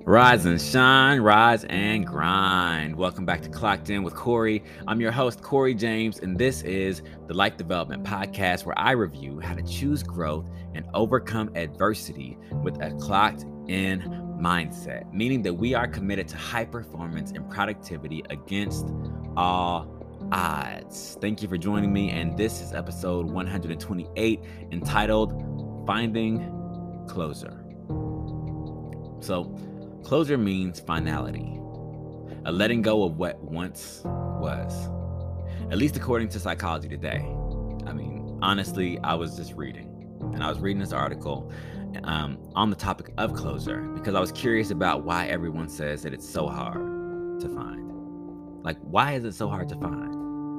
Rise and shine, rise and grind. Welcome back to Clocked In with Corey. I'm your host, Corey James, and this is the Life Development Podcast where I review how to choose growth and overcome adversity with a clocked in mindset, meaning that we are committed to high performance and productivity against all odds. Thank you for joining me, and this is episode 128 entitled Finding Closure. So, closure means finality, a letting go of what once was, at least according to Psychology Today. Honestly, I was just reading, and I was reading this article on the topic of closure because I was curious about why everyone says that it's so hard to find. Like, why is it so hard to find?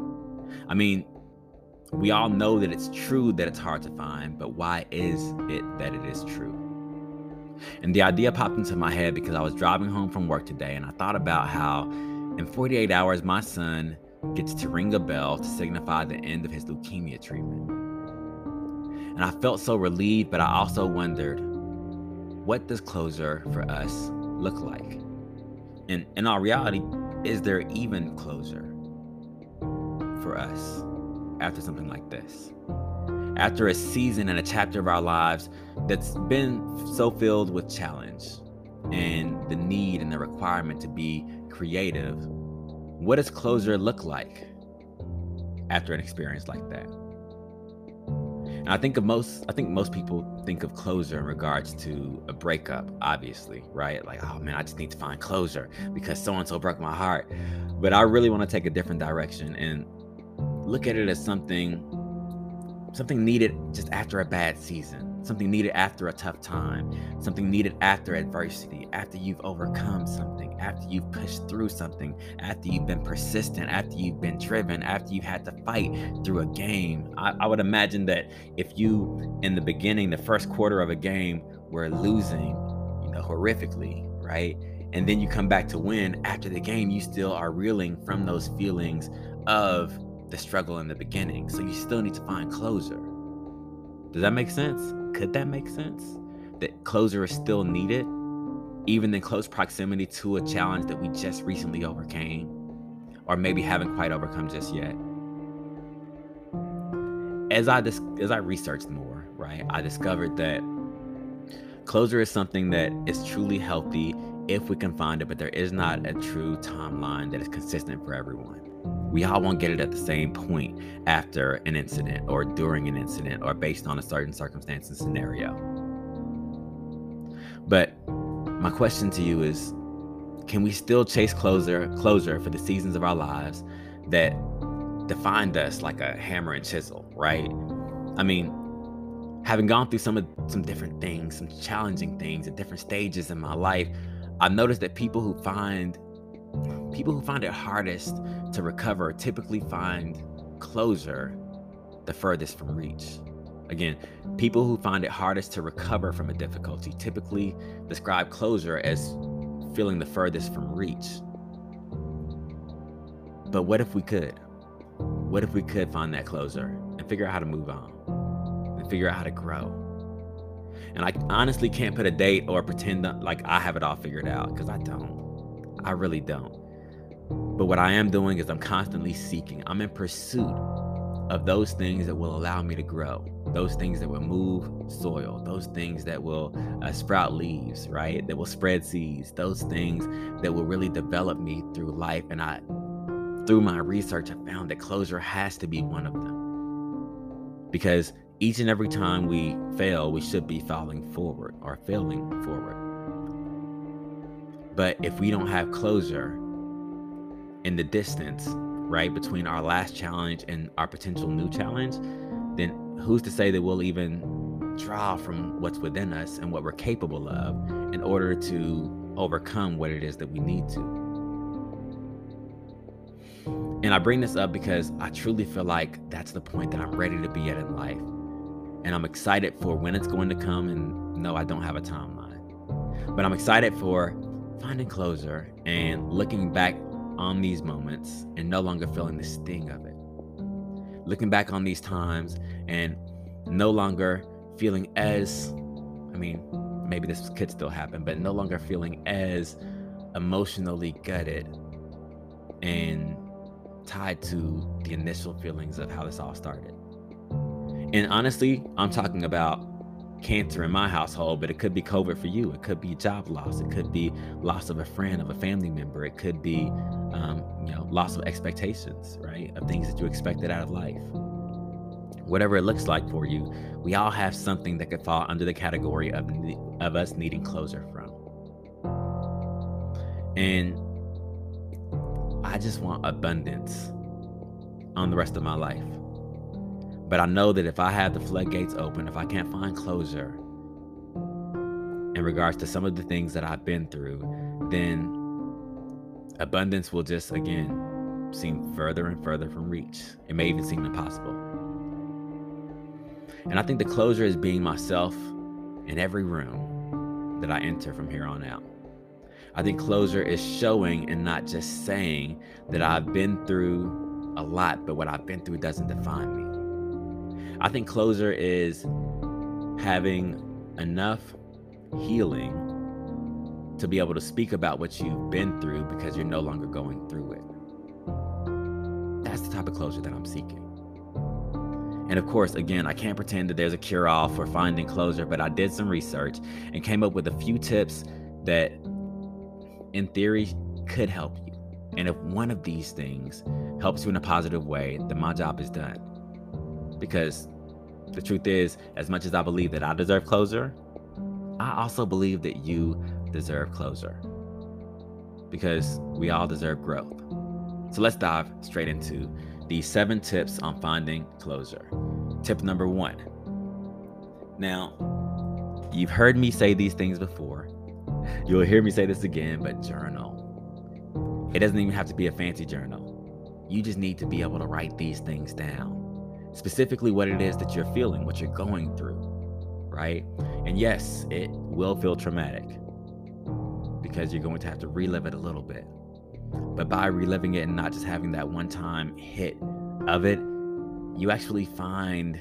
We all know that it's true that it's hard to find, but why is it that it is true? And the idea popped into my head because I was driving home from work today and I thought about how in 48 hours my son gets to ring a bell to signify the end of his leukemia treatment. And I felt so relieved, but I also wondered, what does closure for us look like? And in all reality, is there even closure for us after something like this? After a season and a chapter of our lives that's been so filled with challenge and the need and the requirement to be creative, what does closure look like after an experience like that? And I think most people think of closure in regards to a breakup, obviously, right? Like, oh man, I just need to find closure because so-and-so broke my heart. But I really want to take a different direction and look at it as something needed just after a bad season, something needed after a tough time, something needed after adversity, after you've overcome something, after you've pushed through something, after you've been persistent, after you've been driven, after you've had to fight through a game. I would imagine that if you, in the beginning, the first quarter of a game, were losing, horrifically, right? And then you come back to win after the game, you still are reeling from those feelings of the struggle in the beginning. So you still need to find closure. Does that make sense? Could that make sense? That closure is still needed, even in close proximity to a challenge that we just recently overcame, or maybe haven't quite overcome just yet. As I researched more, right, I discovered that closure is something that is truly healthy if we can find it, but there is not a true timeline that is consistent for everyone. We all won't get it at the same point after an incident or during an incident or based on a certain circumstance and scenario. But my question to you is, can we still chase closure for the seasons of our lives that defined us like a hammer and chisel, right? Having gone through some different things, some challenging things at different stages in my life, I've noticed that people who find it hardest to recover typically find closure the furthest from reach. Again, people who find it hardest to recover from a difficulty typically describe closure as feeling the furthest from reach. But what if we could? What if we could find that closure and figure out how to move on and figure out how to grow? And I honestly can't put a date or pretend like I have it all figured out, because I don't. I really don't. But what I am doing is I'm constantly seeking. I'm in pursuit of those things that will allow me to grow, those things that will move soil, those things that will sprout leaves, right? That will spread seeds, those things that will really develop me through life. And through my research, I found that closure has to be one of them. Because each and every time we fail, we should be falling forward or failing forward. But if we don't have closure in the distance, right, between our last challenge and our potential new challenge, then who's to say that we'll even draw from what's within us and what we're capable of in order to overcome what it is that we need to? And I bring this up because I truly feel like that's the point that I'm ready to be at in life. And I'm excited for when it's going to come. And no, I don't have a timeline. But I'm excited for finding closure and looking back on these moments and no longer feeling the sting of it. Looking back on these times and no longer feeling as maybe this could still happen, but no longer feeling as emotionally gutted and tied to the initial feelings of how this all started. And honestly, I'm talking about cancer in my household, but it could be COVID for you. It could be job loss. It could be loss of a friend, of a family member. It could be, loss of expectations, right? Of things that you expected out of life. Whatever it looks like for you, we all have something that could fall under the category of us needing closure from. And I just want abundance on the rest of my life. But I know that if I have the floodgates open, if I can't find closure in regards to some of the things that I've been through, then abundance will just, again, seem further and further from reach. It may even seem impossible. And I think the closure is being myself in every room that I enter from here on out. I think closure is showing and not just saying that I've been through a lot, but what I've been through doesn't define me. I think closure is having enough healing to be able to speak about what you've been through because you're no longer going through it. That's the type of closure that I'm seeking. And of course, again, I can't pretend that there's a cure-all for finding closure, but I did some research and came up with a few tips that, in theory, could help you. And if one of these things helps you in a positive way, then my job is done. Because the truth is, as much as I believe that I deserve closure, I also believe that you deserve closure. Because we all deserve growth. So let's dive straight into these 7 tips on finding closure. Tip number 1. Now, you've heard me say these things before. You'll hear me say this again, but journal. It doesn't even have to be a fancy journal. You just need to be able to write these things down. Specifically what it is that you're feeling, what you're going through, right? And yes, it will feel traumatic because you're going to have to relive it a little bit. But by reliving it and not just having that one-time hit of it, you actually find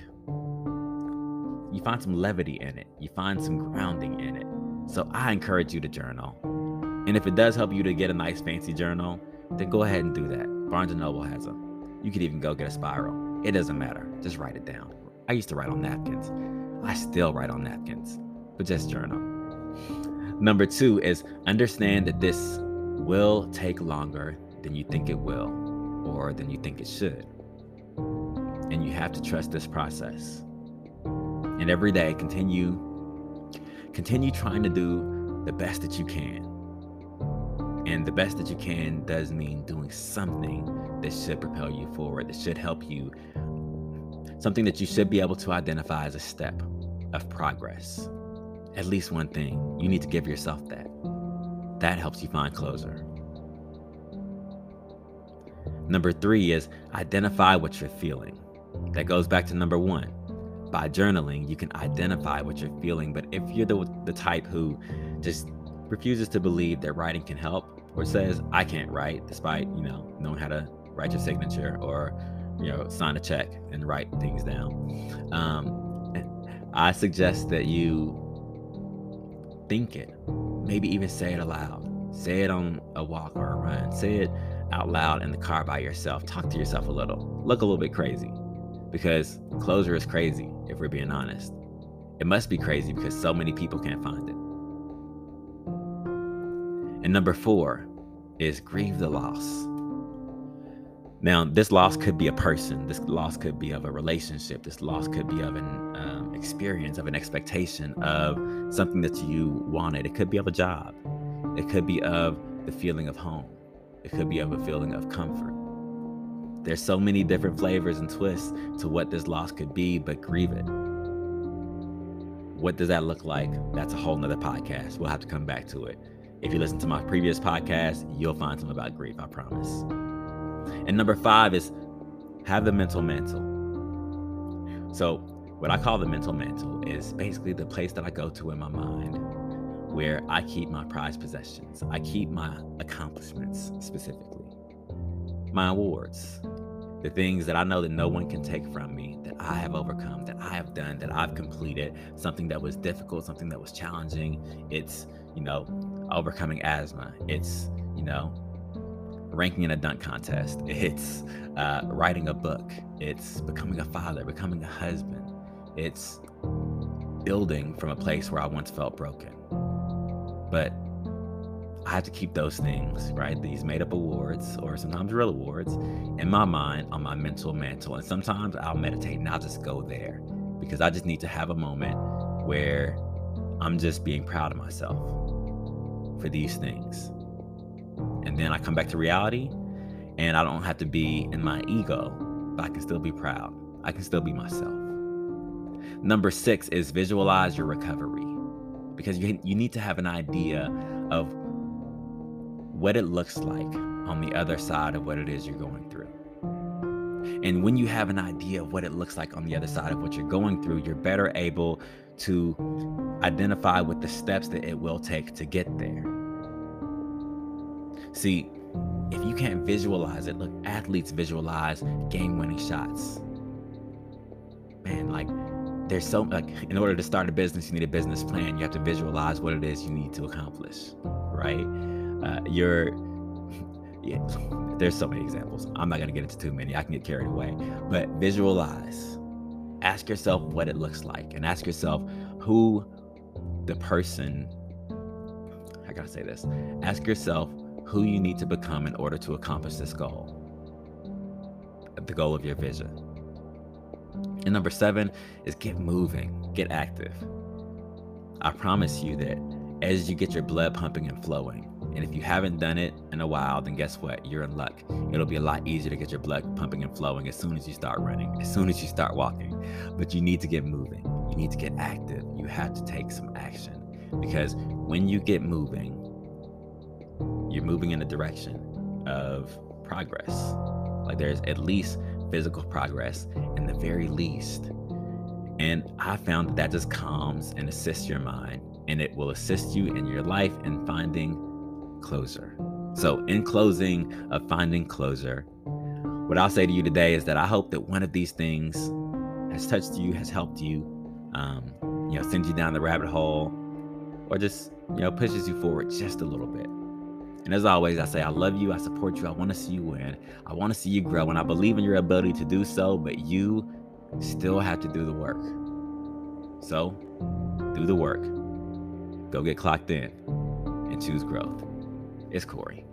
some levity in it. You find some grounding in it. So I encourage you to journal. And if it does help you to get a nice fancy journal, then go ahead and do that. Barnes & Noble has them. You could even go get a spiral. It doesn't matter. Just write it down. I used to write on napkins. I still write on napkins, but just journal. Number 2 is understand that this will take longer than you think it will or than you think it should. And you have to trust this process. And every day, continue trying to do the best that you can. And the best that you can does mean doing something that should propel you forward, that should help you, something that you should be able to identify as a step of progress. At least one thing. You need to give yourself that. That helps you find closure. Number 3 is identify what you're feeling. That goes back to number 1. By journaling, you can identify what you're feeling. But if you're the type who just refuses to believe that writing can help, or says, I can't write, despite, knowing how to write your signature or, sign a check and write things down, I suggest that you think it. Maybe even say it aloud. Say it on a walk or a run. Say it out loud in the car by yourself. Talk to yourself a little. Look a little bit crazy. Because closure is crazy, if we're being honest. It must be crazy because so many people can't find it. And number 4 is grieve the loss. Now, this loss could be a person. This loss could be of a relationship. This loss could be of an experience, of an expectation, of something that you wanted. It could be of a job. It could be of the feeling of home. It could be of a feeling of comfort. There's so many different flavors and twists to what this loss could be, but grieve it. What does that look like? That's a whole nother podcast. We'll have to come back to it. If you listen to my previous podcast, you'll find something about grief, I promise. And number 5 is have the mental mantle. So what I call the mental mantle is basically the place that I go to in my mind where I keep my prized possessions. I keep my accomplishments, specifically my awards, the things that I know that no one can take from me, that I have overcome, that I have done, that I've completed, something that was difficult, something that was challenging. It's, overcoming asthma. It's, ranking in a dunk contest. It's writing a book. It's becoming a father, becoming a husband. It's building from a place where I once felt broken. But I have to keep those things, right? These made up awards or sometimes real awards in my mind on my mental mantle. And sometimes I'll meditate and I'll just go there because I just need to have a moment where I'm just being proud of myself for these things. And then I come back to reality and I don't have to be in my ego, but I can still be proud. I can still be myself. Number 6 is visualize your recovery because you need to have an idea of what it looks like on the other side of what it is you're going through. And when you have an idea of what it looks like on the other side of what you're going through, you're better able to identify with the steps that it will take to get there. See, if you can't visualize it, look, athletes visualize game-winning shots. Man, there's in order to start a business, you need a business plan. You have to visualize what it is you need to accomplish, right? There's so many examples. I'm not going to get into too many. I can get carried away. But visualize. Ask yourself what it looks like. And ask yourself who the person, I got to say this. Ask yourself who you need to become in order to accomplish this goal. The goal of your vision. And number 7 is get moving. Get active. I promise you that as you get your blood pumping and flowing, and if you haven't done it in a while, then guess what? You're in luck. It'll be a lot easier to get your blood pumping and flowing as soon as you start running, as soon as you start walking. But you need to get moving. You need to get active. You have to take some action. Because when you get moving, you're moving in the direction of progress. There's at least physical progress in the very least. And I found that just calms and assists your mind. And it will assist you in your life in finding closure. So in closing of finding closure, what I'll say to you today is that I hope that one of these things has touched you, has helped you, send you down the rabbit hole, or just, pushes you forward just a little bit. And as always, I say, I love you. I support you. I want to see you win. I want to see you grow. And I believe in your ability to do so, but you still have to do the work. So do the work. Go get clocked in and choose growth. It's Corey.